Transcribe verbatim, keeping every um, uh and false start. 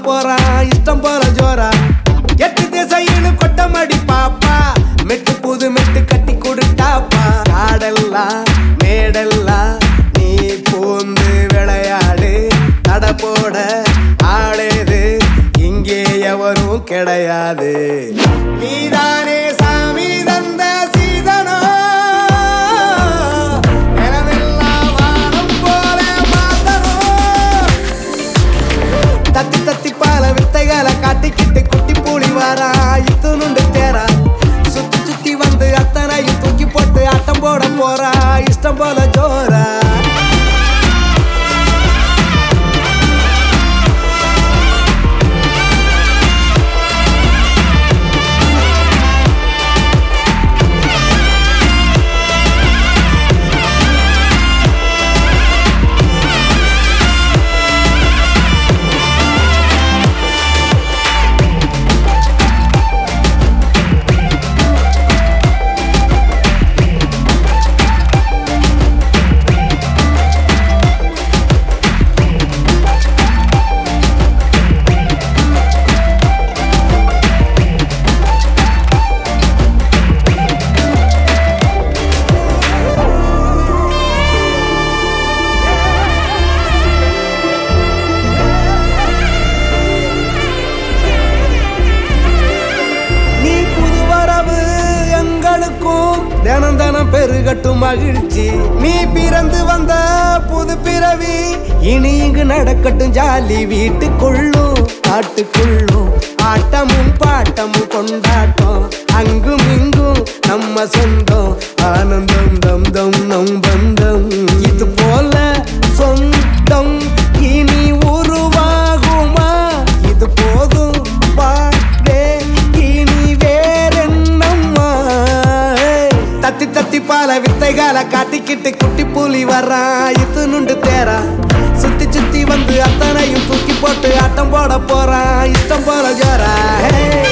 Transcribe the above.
போறான் இஷ்டம் போல ஜோரா. எட்டு திசையினு கொட்டமடி பாப்பா, மெட்டு புது மெட்டு கட்டி கொடுத்தாப்பா. காடெல்லாம் மேடெல்லாம் நீ பூந்து விளையாடு, தட போட ஆளேது இங்கே எவரும் கிடையாது. நீதானே சாமி தந்த சீதனோ, நிலவெல்லாம் வானம் போல மாத்தனோ. தத்தி தத்தி பால வித்தைகளை காட்டிக்கிட்டு குட்டி பூலி வாரா இத்துணுண்டு தேரா. சுத்தி சுத்தி வந்து அத்தனையும் தூக்கி போட்டு ஆட்டம் போட போறா இஷ்டம் போல ஜோரா. தினம் தினம் பெருகட்டும் மகிழ்ச்சி, நீ பிறந்து வந்த புது பிறவி இனி இங்கு நடக்கட்டும் ஜாலி. வீட்டுக்குள்ளும் காட்டுக்குள்ளும் ஆட்டமும் பாட்டமும் கொண்டாட்டம், அங்கும் இங்கும் நம்ம சொந்தம் ஆனந்தம் தம் தம் நம் பந்தம். இது போல சொந்தம் இனி உருவாகுமா, இது போதும் பாடே இனி வேறென்னம்மா. தத்தி தத்தி பால வித்தைகால காட்டிக்கிட்டு குட்டி பூலி வர்றான் இத்துணுண்டு தேரா. சுத்தி சுத்தி வந்து அத்தனையும் தூக்கி போட்டு ஆட்டம் போட போறான் இஷ்டம் போல ஜோரா.